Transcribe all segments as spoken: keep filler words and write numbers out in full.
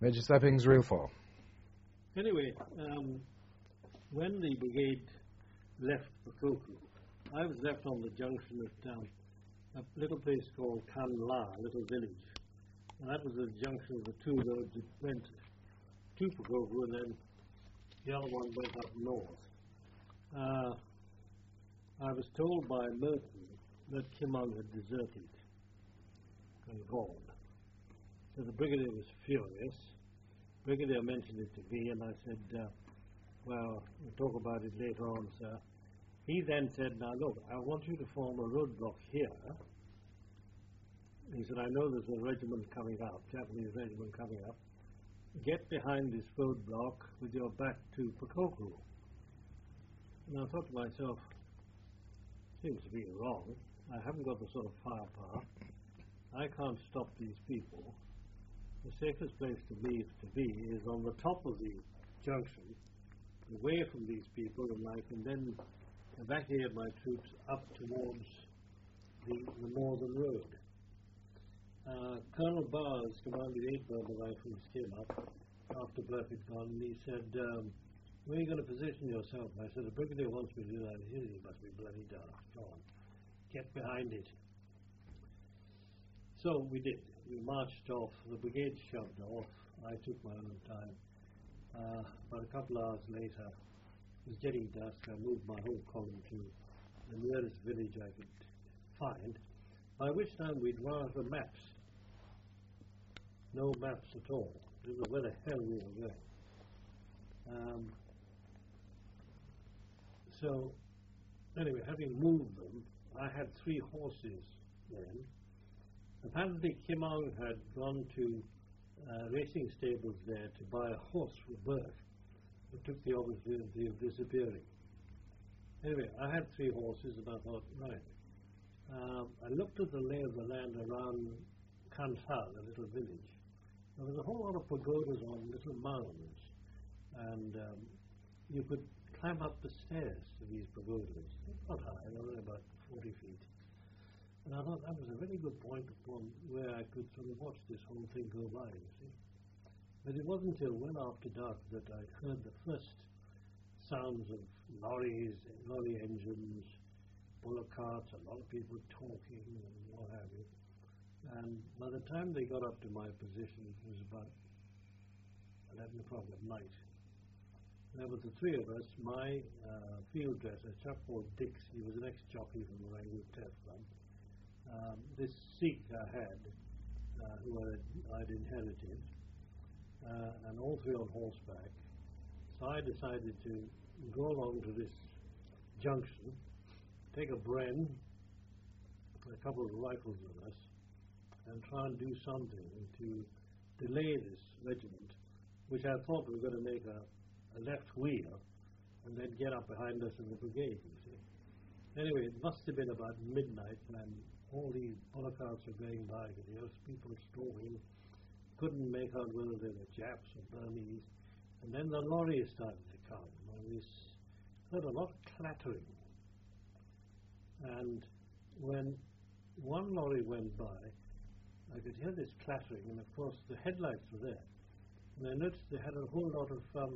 Major Steppings, real four. Anyway, um, when the brigade left Pakokku, I was left on the junction at um, a little place called Kanla, a little village. And that was the junction of the two roads that went to Pakokku, and then the other one went up north. Uh, I was told by Merton that Kimong had deserted and gone. So the brigadier was furious. Brigadier mentioned it to me, and I said, uh, well, we'll talk about it later on, sir. He then said, now look, I want you to form a roadblock here. He said, I know there's a regiment coming up, Japanese regiment coming up. Get behind this roadblock with your back to Pakokku. And I thought to myself, seems to be wrong. I haven't got the sort of firepower. I can't stop these people. The safest place to be, to be is on the top of the junction, away from these people, and I can then evacuate my troops up towards the, the northern road. Uh, Colonel Bars, commanding eight Burma Rifles, came up after Burke had gone, and he said, um, where are you going to position yourself? I said, the brigadier wants me to do that. He said, he must be bloody daft. Go on, get behind it. So we did. We marched off. The brigade shoved off. I took my own time. Uh, about a couple of hours later, it was getting dusk. I moved my whole column to the nearest village I could find, by which time we'd run out of maps. No maps at all. Didn't know where the hell we were going. Um, so, anyway, having moved them, I had three horses then. Apparently, Kimong had gone to uh, racing stables there to buy a horse for Burke, who took the opportunity of disappearing. Anyway, I had three horses, and I thought, right. Um, I looked at the lay of the land around Kanta, the little village. There was a whole lot of pagodas on little mounds, and um, you could climb up the stairs to these pagodas. Not high, they were about forty feet. And I thought that was a very good point upon where I could sort of watch this whole thing go by, you see. But it wasn't until well after dark that I heard the first sounds of lorries, lorry engines, bullock carts, a lot of people talking and what have you. And by the time they got up to my position, it was about eleven o'clock at night. There were the three of us, my uh, field dresser, a chap called Dix, he was an ex-jockey from the Rangoon Teflon. Um, this Sikh I had, uh, who I, I'd inherited, uh, and all three on horseback. So I decided to go along to this junction, take a bren, a couple of rifles with us, and try and do something to delay this regiment, which I thought we were going to make a, a left wheel and then get up behind us in the brigade, you see. Anyway, it must have been about midnight when all these bullock carts were going by, because there was people storming, couldn't make out whether they were Japs or Burmese, and then the lorries started to come, and we heard a lot of clattering. And when one lorry went by, I could hear this clattering, and of course the headlights were there. And I noticed they had a whole lot of um,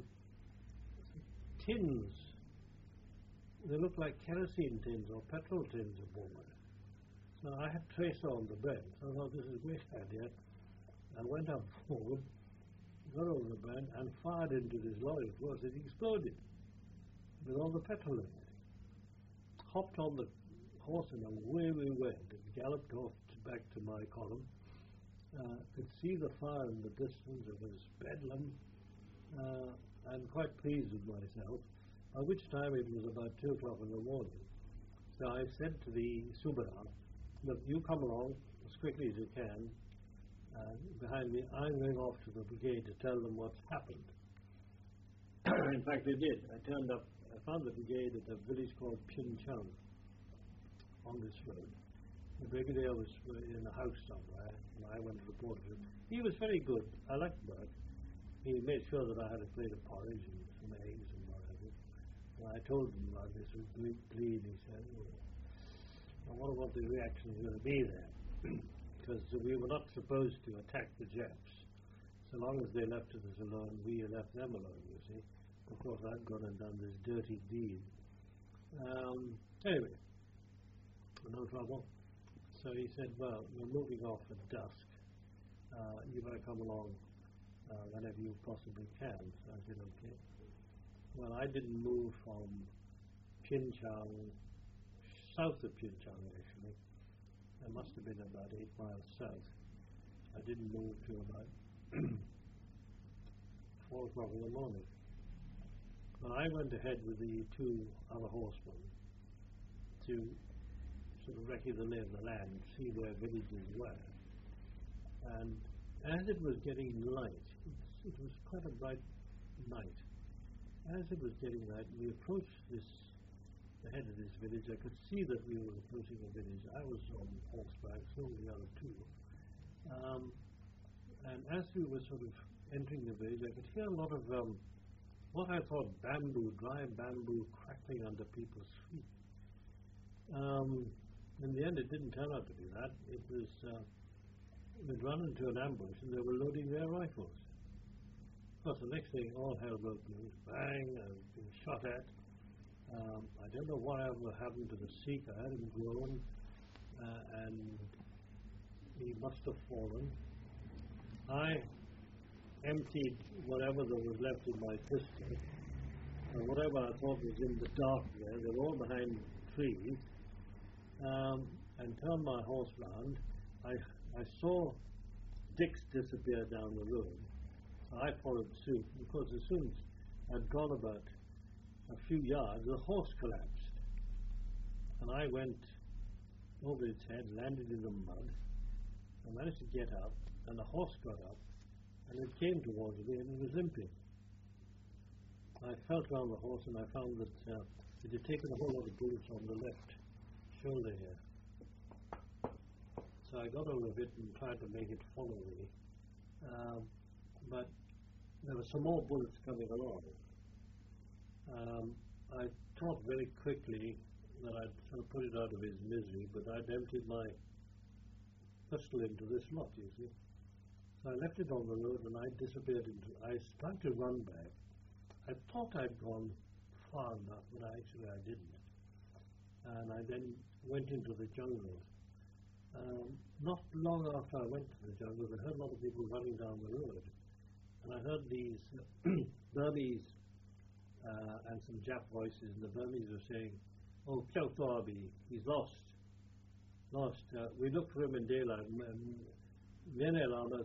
tins. They looked like kerosene tins or petrol tins aboard. So I had tracer on the bend. So I thought, this is a great idea. I went up forward, got over the bend, and fired into this lorry. Of course, it exploded with all the petrol in it. Hopped on the horse, and away we went. It galloped off to back to my column. Uh, could see the fire in the distance. It was bedlam. Uh, I'm quite pleased with myself, by which time it was about two o'clock in the morning. So I said to the Subedar, look, you come along as quickly as you can. Uh, behind me, I'm going off to the brigade to tell them what's happened. In fact, they did. I turned up, I found the brigade at a village called Pinchang on this road. The brigadier was in a house somewhere, and I went to report to him. He was very good. I liked Burke. He made sure that I had a plate of porridge and some eggs and whatever. And I told him about this with great glee, and he said, oh, I wonder what the reaction is going to be there. Because we were not supposed to attack the Japs. so long as they left us alone, we left them alone, you see. Of course, I'd gone and done this dirty deed. Um, anyway, no trouble. So he said, well, we're moving off at dusk. Uh, you better come along uh, whenever you possibly can. So I said, okay. Well, I didn't move from Pinchang, south of Pinchang, actually. It must have been about eight miles south. I didn't move till about four o'clock in the morning. Well, I went ahead with the two other horsemen to sort of recce the lay of the land, see where villages were. And as it was getting light, it, it was quite a bright night. As it was getting light, we approached this, the head of this village. I could see that we were approaching a village. I was on horseback, so were the other two. Um, and as we were sort of entering the village, I could hear a lot of um, what I thought bamboo, dry bamboo crackling under people's feet. Um, in the end, it didn't turn out to be that. It was, uh, we'd run into an ambush and they were loading their rifles. Of course, the next thing, all hell broke loose. Bang, I've been shot at. Um, I don't know whatever happened to the Sikh. I had him grown, uh, and he must have fallen. I emptied whatever there was left in my pistol, and whatever I thought was in the dark there, they were all behind trees, um, and turned my horse round. I, I saw Dix disappear down the road. I followed suit. Of course, as soon as I'd gone about a few yards, the horse collapsed, and I went over its head, landed in the mud. I managed to get up, and the horse got up, and it came towards me, and it was limping. I felt round the horse, and I found that uh, it had taken a whole lot of bullets on the left shoulder here. So I got over it and tried to make it follow me, um, but there were some more bullets coming along. Um, I thought very quickly that I'd sort of put it out of his misery, but I'd emptied my pistol into this lot, you see. So I left it on the road and I disappeared into, I tried to run back. I thought I'd gone far enough, but actually I didn't. And I then went into the jungle. Um, not long after I went to the jungle, I heard a lot of people running down the road. And I heard these Burmese uh, and some Jap voices, and the Burmese were saying, oh, Kyautwabi, he's lost. Lost. Uh, we looked for him in daylight. Uh,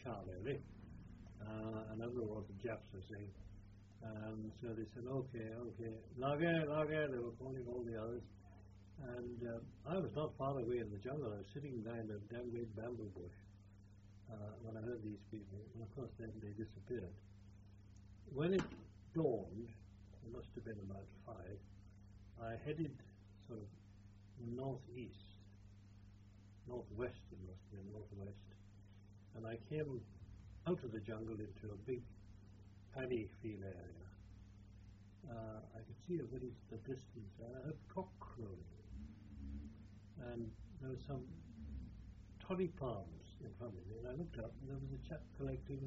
and I don't know what the Japs were saying. Um, so they said, okay, okay. Lage, Lage, they were calling all the others. And uh, I was not far away in the jungle. I was sitting behind a damn great bamboo bush uh, when I heard these people. And of course, then they disappeared. When it dawned, it must have been about five, I headed sort of northeast, northwest, it must have been northwest. And I came out of the jungle into a big paddy field area. Uh, I could see a village in the distance, and I heard cock crowing. And there were some toddy palms in front of me, and I looked up, and there was a chap collecting,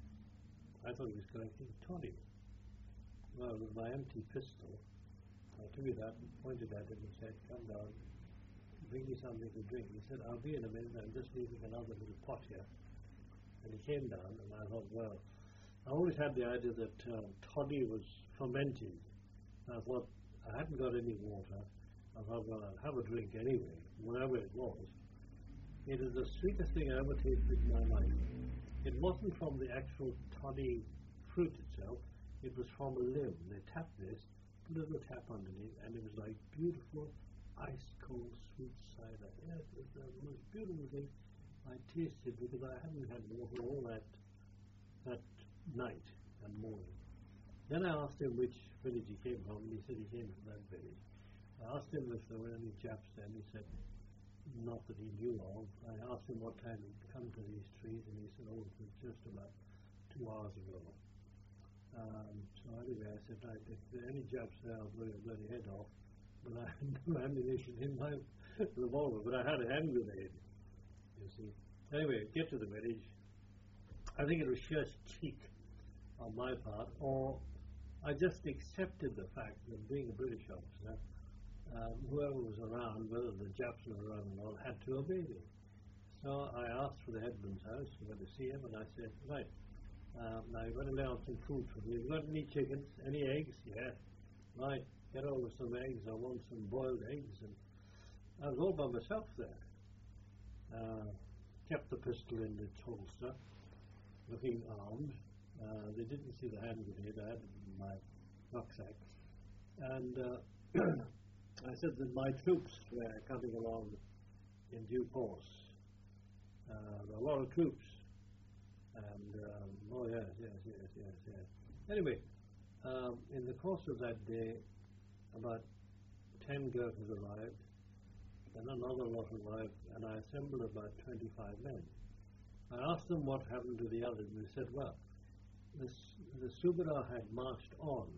I thought he was collecting toddy. Well, with my empty pistol, I took it out and pointed at him and said, come down, bring me something to drink. He said, I'll be in a minute, I'm just leaving another little pot here. And he came down, and I thought, well, I always had the idea that uh, toddy was fermented. I thought, I hadn't got any water. I thought, well, I'll have a drink anyway, whatever it was. It is the sweetest thing I ever tasted in my life. It wasn't from the actual toddy fruit itself, it was from a limb. They tapped this, put a little tap underneath, and it was like beautiful, ice-cold sweet cider. Yes, it was the most beautiful thing I tasted, because I hadn't had water all that that night and morning. Then I asked him which village he came from, and he said he came from that village. I asked him if there were any Japs there, and he said not that he knew of. I asked him what time he'd come to these trees, and he said, oh, it was just about two hours ago. Um, so anyway, I said, right, if there are any Japs there, I'll blow your bloody head off. But I had no ammunition in my revolver, but I had a hand grenade, you see. Anyway, get to the village. I think it was sheer cheek on my part, or I just accepted the fact that being a British officer, um, whoever was around, whether the Japs were around or not, had to obey me. So I asked for the headman's house, I went to see him, and I said, right, um, now you've got to lay out some food for me. Have you got any chickens, any eggs? Yeah. Right, get over some eggs, I want some boiled eggs. And I was all by myself there. Uh, kept the pistol in its holster, looking armed. Uh, they didn't see the hand grenade, I had it in my rucksack. And uh, I said that my troops were coming along in due course. Uh, a lot of troops. And, um, oh yes, yes, yes, yes, yes. Anyway, um, in the course of that day, about ten Gurkhas arrived, and another lot arrived, and I assembled about twenty-five men. I asked them what happened to the others, and they said, well, this, the Subedar had marched on.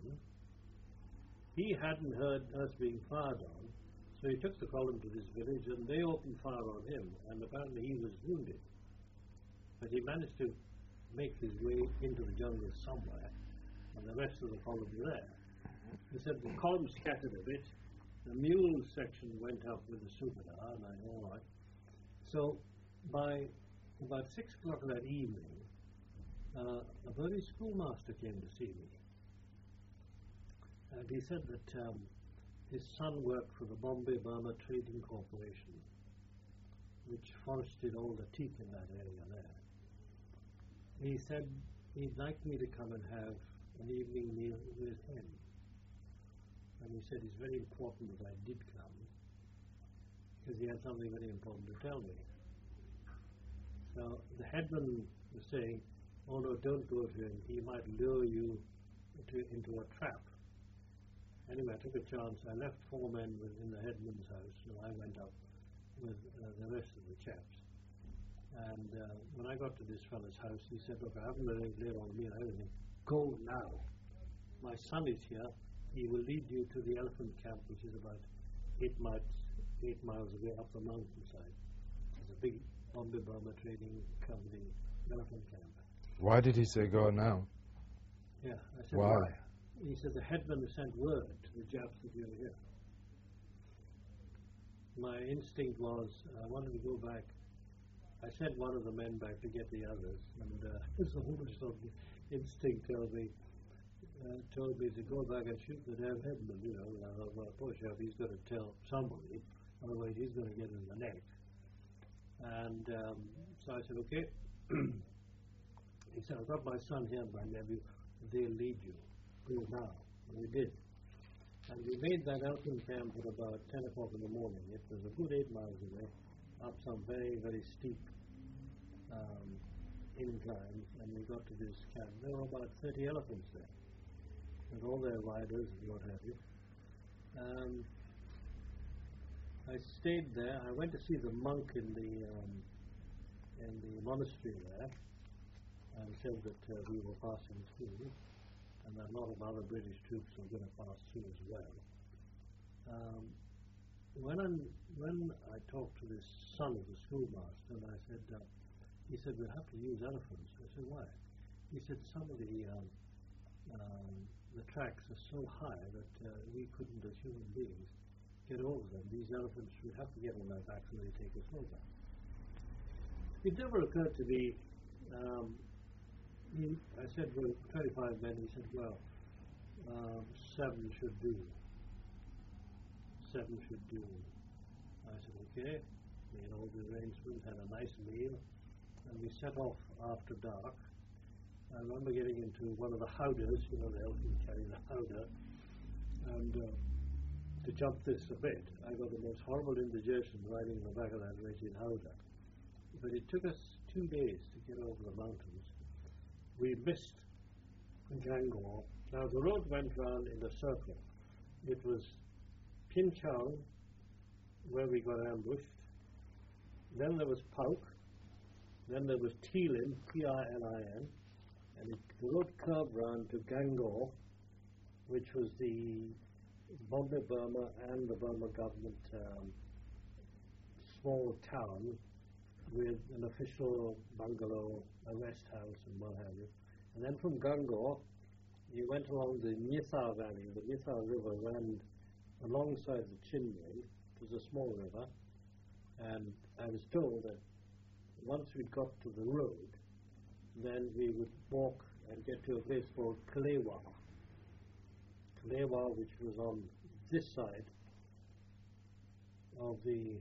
He hadn't heard us being fired on, so he took the column to this village, and they opened fire on him, and apparently he was wounded. But he managed to make his way into the jungle somewhere, and the rest of the column were there. He said the column scattered a bit. The mule section went up with the Subedar, and I know all right. So by about six o'clock that evening, uh, a Burmese schoolmaster came to see me. And he said that um, his son worked for the Bombay Burma Trading Corporation, which forested all the teak in that area there. He said he'd like me to come and have an evening meal with him. And he said it's very important that I did come, because he had something very important to tell me. So the headman was saying, oh no, don't go to him, he might lure you to, into a trap. Anyway, I took a chance. I left four men in the headman's house, and I went up with uh, the rest of the chaps. And uh, when I got to this fellow's house, he said, look, I haven't really laid on me or anything. Go now. My son is here. He will lead you to the elephant camp, which is about eight miles, eight miles away up the mountainside. It's a big Bombay Burma Trading Company elephant camp. Why did he say go now? Yeah. I said, why? why? He said the headman sent word to the Japs that you were here. My instinct was I wanted to go back. I sent one of the men back to get the others, and uh, the whole sort of instinct told me, uh, told me to go back and shoot the damn headman. You know, uh, well, poor chap, he's going to tell somebody, otherwise he's going to get in the neck. And um, so I said, okay. He said, I've got my son here and my nephew. They'll lead you. Go now. And we did. And we made that elephant camp at about ten o'clock in the morning. It was a good eight miles away, up some very, very steep um, inclines, and we got to this camp. There were about thirty elephants there, with all their riders and what have you. Um, I stayed there. I went to see the monk in the um, in the monastery there, and said that uh, we were passing through, and that a lot of other British troops were going to pass through as well. Um, when, I'm, when I talked to this son of the schoolmaster, and I said, uh, he said, we'll have to use elephants. I said, why? He said, some of the um, um, the tracks are so high that uh, we couldn't, as human beings, get over them. These elephants would have to get on their backs and they take us over. It never occurred to me. Um, he, I said, well, twenty-five men. He said, well, um, seven should do. Seven should do. I said, okay. Made all the arrangements, had a nice meal, and we set off after dark. I remember getting into one of the howdahs, you know, the elephant carry the howdah, and uh, to jump this a bit, I got the most horrible indigestion riding in the back of that wretched howdah. But it took us two days to get over the mountains. We missed Gangor. Now the road went round in a circle. It was Pinchang, where we got ambushed. Then there was Pauk. Then there was Tilin, T I L I N. And it, the road curved round to Gangor, which was the Bombay Burma and the Burma government um, small town with an official bungalow, a rest house, and what have you. And then from Gangor, you went along the Nithar Valley. The Nithar River ran alongside the Chinle. It was a small river. And I was told that once we got to the road, then we would walk and get to a place called Kalewa. Kalewa, which was on this side of the,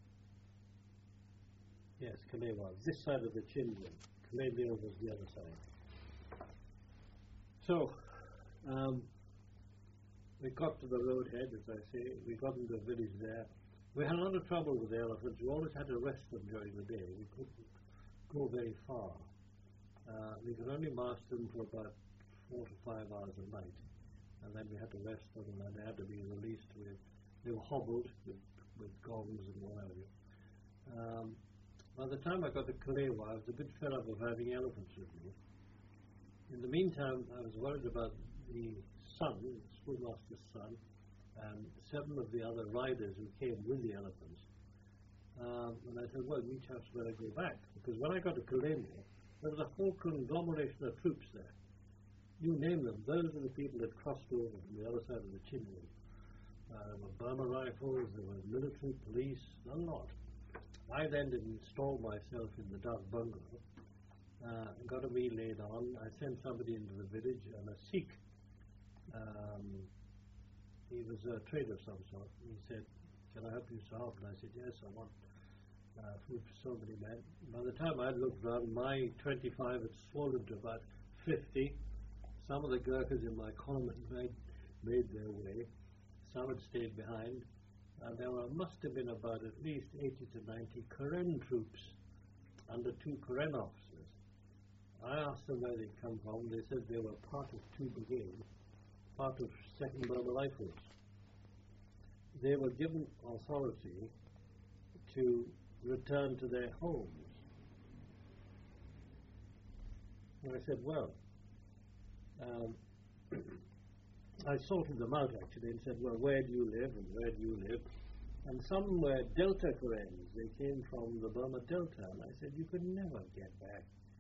yes, Kalewa, this side of the Chinle. Kalewa was the other side. So, um, we got to the roadhead, as I say. We got into the village there. We had a lot of trouble with the elephants. We always had to rest them during the day. We couldn't go very far. Uh, we could only march them for about four to five hours a night, and then we had to rest them, and then they had to be released with, they were hobbled with, with gongs and what have you. Um, by the time I got to Kalewa, I was a bit fed up of having elephants with me. In the meantime, I was worried about the son, the schoolmaster's son, and seven of the other riders who came with the elephants. Um, and I said, well, you chaps better go back, because when I got to Kalewa, there was a whole conglomeration of troops there. You name them, those are the people that crossed over from the other side of the Chinle. Uh, there were Burma rifles, there was military police, a lot. I then installed myself in the dark bungalow, uh, got a meal laid on. I sent somebody into the village, and a Sikh, um, he was a trader of some sort. He said, can I help you, Sahab? And I said, yes, I want Uh, food for so many men. By the time I looked around, my twenty-five had swollen to about fifty. Some of the Gurkhas in my column had made, made their way. Some had stayed behind. And there were, must have been about at least eighty to ninety Karen troops under two Karen officers. I asked them where they'd come from. They said they were part of two brigades, part of second Burma Rifles. They were given authority to return to their homes. And I said, well, um, I sorted them out actually and said, well, where do you live and where do you live? And some were Delta Karens. They came from the Burma Delta. And I said, you could never get back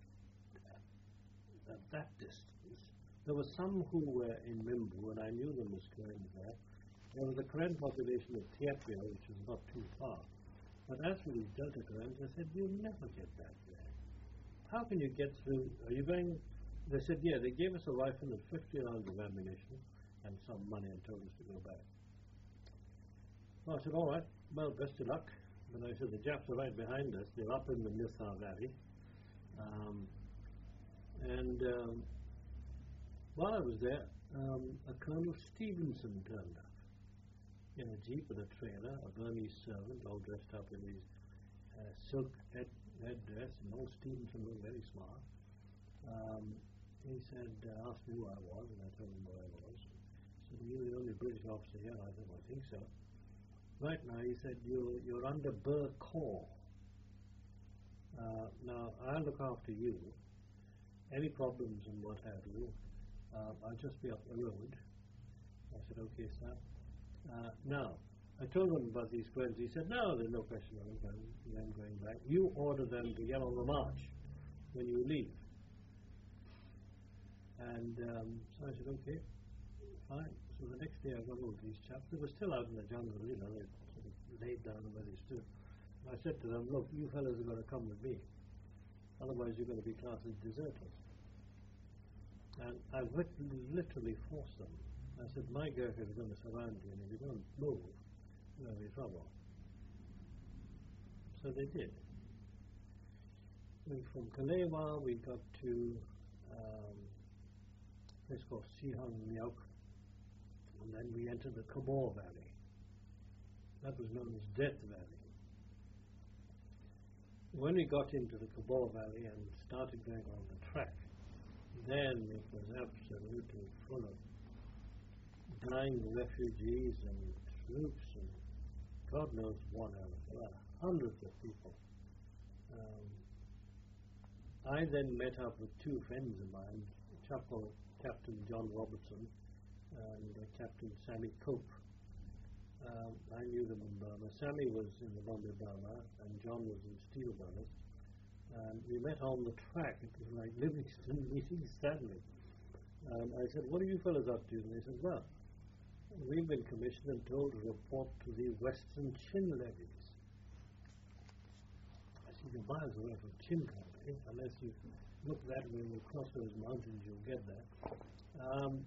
at that distance. There were some who were in Mimbu, and I knew them as Karens there. There was a Karen population of Tiepia, which was not too far. But as for these Delta Karens, I said, you'll never get back there. How can you get through? Are you going? They said, yeah, they gave us a rifle and fifty rounds of ammunition and some money and told us to go back. Well, I said, all right, well, best of luck. But I said, the Japs are right behind us. They're up in the Nithar Valley. Um, and um, while I was there, um, a Colonel Stevenson turned up in a jeep with a trailer, a Burmese servant, all dressed up in his uh, silk head, head dress, and old Stevenson looked very smart. Um, he said, uh, asked me who I was, and I told him who I was. He said, you're the only British officer here. I said, I think so. Right now, he said, you're, you're under Burr Corps. Uh, now, I'll look after you. Any problems and what have you, uh, I'll just be up the road. I said, okay, sir. Uh, now, I told him about these friends. He said, no, there's no question of them going, going back. You order them to get on the march when you leave. And um, so I said, okay, fine. So the next day I got all these chaps. They were still out in the jungle, you know, they sort of laid down where they stood. And I said to them, look, you fellas are going to come with me. Otherwise you're going to be classed as deserters. And I literally forced them. I said, my Gurkhas are going to surround you, and if you don't move, you're going to be in trouble. So they did. And from Kalewa, we got to um, a place called Sihang Miauk, and then we entered the Kabor Valley. That was known as Death Valley. When we got into the Kabor Valley and started going on the track, then it was absolutely full of dying refugees and troops and God knows what else. There were hundreds of people. Um, I then met up with two friends of mine, a chap called Captain John Robertson and uh, Captain Sammy Cope. Um, I knew them in Burma. Sammy was in the Bombay Burma, and John was in Steel Burma. And we met on the track. It was like Livingston meeting Stanley. Um, I said, what are you fellas up to? And they said, well, we've been commissioned and told to report to the Western Chin levies. I said, you're miles away from Chin country. Unless you look that way and cross those mountains, you'll get there. Um,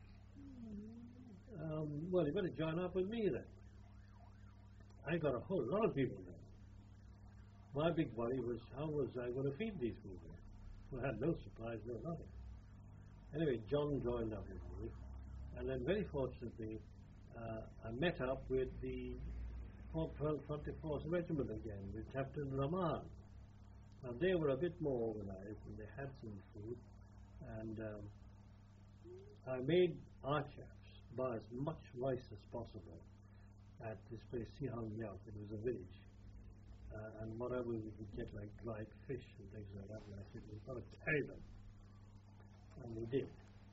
um, well, you better join up with me then. I got a whole lot of people there. My big worry was, how was I going to feed these people? We had no supplies, no nothing. Anyway, John joined up with me, and then very fortunately, uh, I met up with the fourth twenty-fourth Regiment again, with Captain Rahman. Now, they were a bit more organized, and they had some food, and um, I made our chaps buy as much rice as possible at this place, Sihang Yak. It was a village. Uh, and whatever we could get, like dried fish and things like that, and I said, we've got to carry them. And we did.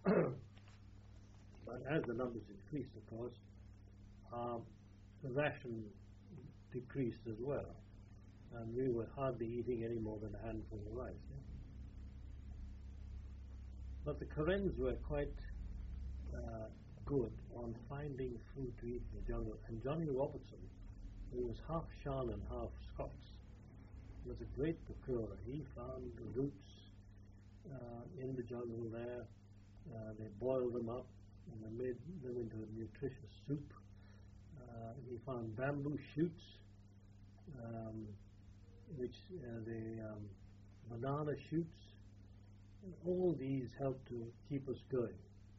But as the numbers increased, of course, um, the ration decreased as well. And we were hardly eating any more than a handful of rice. Yeah? But the Karens were quite uh, good on finding food to eat in the jungle. And Johnny Robertson, who was half Shan and half Scots, was a great procurer. He found the roots uh, in the jungle there. Uh, they boiled them up and they made them into a nutritious soup. Uh, he found bamboo shoots, um, which uh, the um, banana shoots. All these helped to keep us going.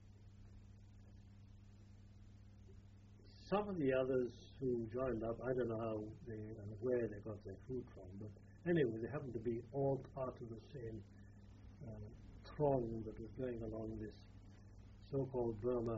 Some of the others who joined up, I don't know how they and where they got their food from, but anyway, they happened to be all part of the same uh, throng that was going along this so-called Burma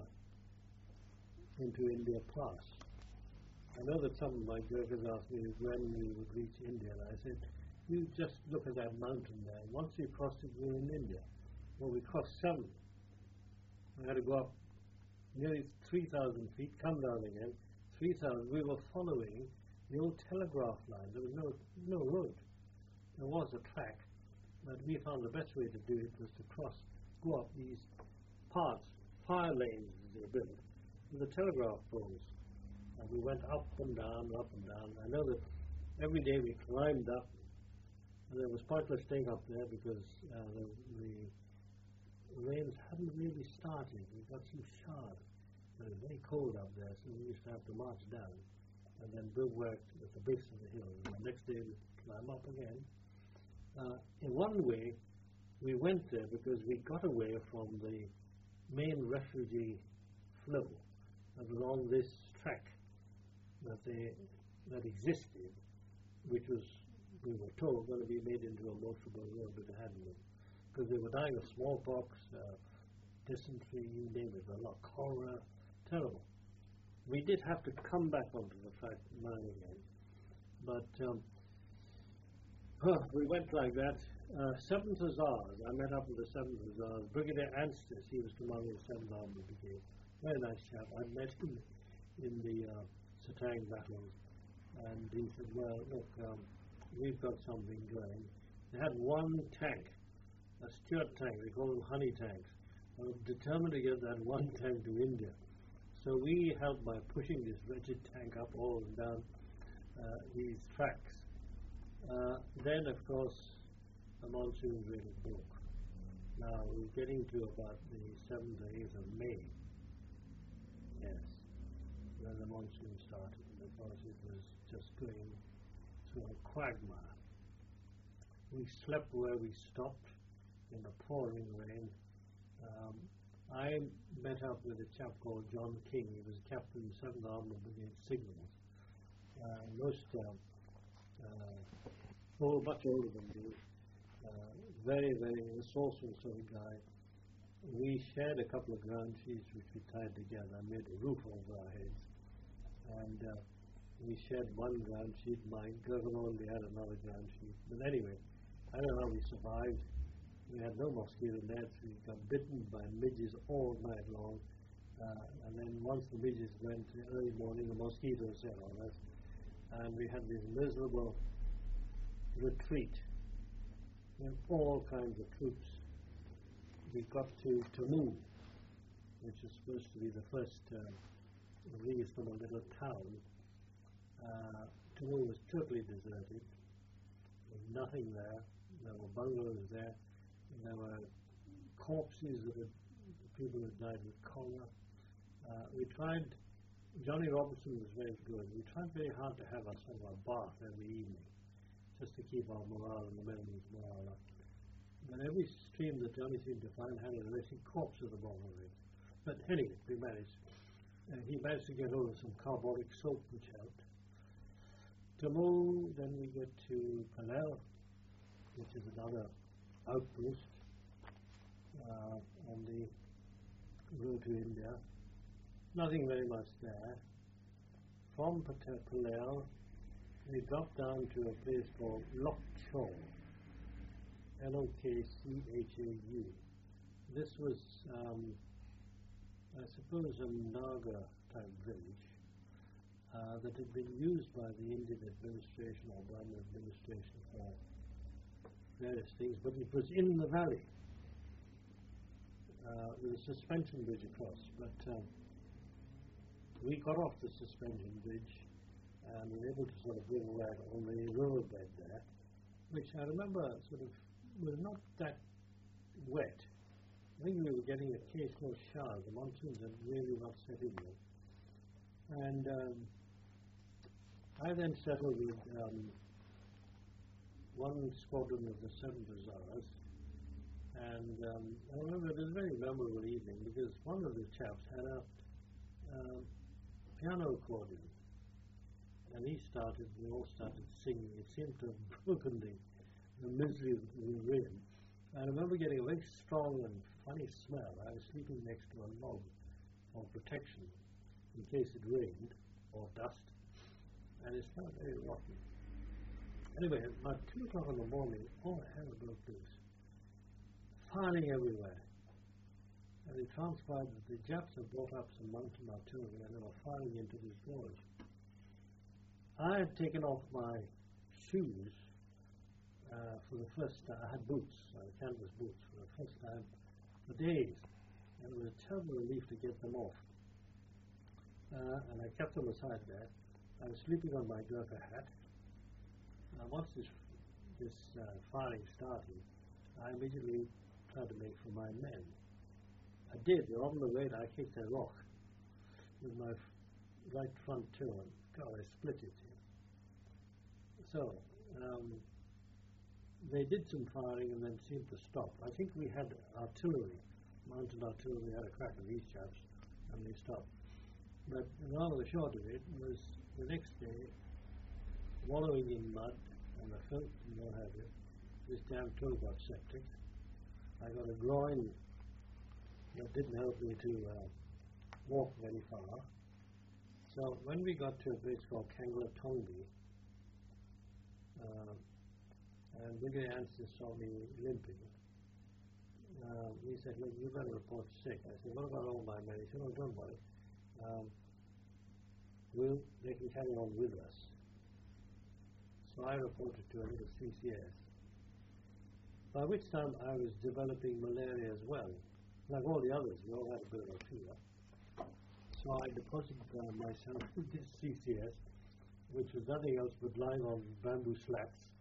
into India pass. I know that some of my Gurkhas asked me when we would reach India, and I said, you just look at that mountain there. Once we crossed it, we were in India. Well, we crossed seven. We had to go up nearly three thousand feet, come down again, three thousand. We were following the old telegraph line. There was no, no road. There was a track, but we found the best way to do it was to cross, go up these parts, fire lanes as they built, with the telegraph poles. And we went up and down, up and down. I know that every day we climbed up, and there was pointless staying up there because uh, the, the rains hadn't really started. We got some shard. It was very cold up there, so we used to have to march down and then bivouac at the base of the hill. And the next day we climb up again. Uh, in one way, we went there because we got away from the main refugee flow that was on this track that they that existed, which was, we were told, going to be made into a motorable road, but it hadn't been. Because they were dying of smallpox, uh, dysentery, you name it, a lot, cholera, terrible. We did have to come back onto the track now and again, but um, huh, we went like that. Uh, seventh Hussars, I met up with the seventh Hussars. Brigadier Anstis, he was commanding the seventh Army Brigade. Very nice chap. I met him in the uh, Satang battles, and he said, well, look, um, we've got something going. They had one tank, a Stuart tank, they call them honey tanks. I was determined to get that one tank to India. So we helped by pushing this wretched tank up all and down uh, these tracks. Uh, then, of course, the monsoon really broke. Now, we're getting to about the seventh or eighth of May. Yes, when the monsoon started, because it was just going through a quagmire. We slept where we stopped in the pouring rain. Um, I met up with a chap called John King. He was captain of the seventh Armored Brigade Signals. Uh, most, uh, uh, oh, much older than me. Uh, very, very resourceful sort of guy. We shared a couple of ground sheets which we tied together and made a roof over our heads. And uh, we shared one ground sheet. My Gurkha only had another ground sheet. But anyway, I don't know how we survived. We had no mosquito nets. We got bitten by midges all night long. Uh, and then once the midges went early morning, the mosquitoes set on us, and we had this miserable retreat with all kinds of troops. We got to Tammu, which is supposed to be the first uh, release from a little town. Uh, Tammu was totally deserted. There was nothing there. There were bungalows there. There were corpses of the people who died with cholera. Uh, we tried, Johnny Robertson was very good. We tried very hard to have us have a bath every evening, just to keep our morale and the men's morale up. But every stream that Johnny seemed to find had a racing corpse at the bottom of it. But anyway, we managed. Uh, he managed to get hold of some carbolic soap, which helped. Tammu, then we get to Panel, which is another outpost uh, on the road to India. Nothing very much there. From Panel, we dropped down to a place called Lok Chau, L O K C H A U. This was, um, I suppose, a Naga-type village uh, that had been used by the Indian administration or Burma administration for various things, but it was in the valley uh, with a suspension bridge across. But um, we got off the suspension bridge and were able to sort of bring that on the riverbed there, which I remember sort of was not that wet. I think we were getting occasional showers. The monsoons had really not set in yet. And um, I then settled with um, one squadron of the seventh Hussars, and um, I remember it was a very memorable evening because one of the chaps had a uh, piano accordion, and he started, we all started singing. It seemed to have broken the, the misery that we were in. I remember getting a very strong and funny smell. I was sleeping next to a log for protection in case it rained or dust, and it smelled very rotten. Anyway, about two o'clock in the morning, all hell broke loose. Firing everywhere. And it transpired that the Japs had brought up some mountain artillery and they were firing into this gorge. I had taken off my shoes uh, for the first time. I had boots, uh, canvas boots, for the first time for days. And it was a terrible relief to get them off. Uh, and I kept them aside there. I was sleeping on my Gurkha hat. Uh, once this, this uh, firing started, I immediately tried to make for my men. I did. On the way, I kicked a rock with my f right front toe, and God, I split it. So, um, they did some firing and then seemed to stop. I think we had artillery, mountain artillery, had a crack at these chaps, and they stopped. But rather the short of it was the next day, wallowing in mud and the filth and what have you. This damn toe got septic. I got a groin that didn't help me to uh, walk very far. So when we got to a place called Kangla Tongbi, uh, and Brigadier Anson saw me limping, uh, he said, look, you better report sick. I said, what about all my men? He said, oh, don't worry. Um, we'll, they can carry on with us. So I reported to a little C C S, by which time I was developing malaria as well. Like all the others, we all had a bit of a fever. So I deposited uh, myself with this C C S, which was nothing else but lying on bamboo slats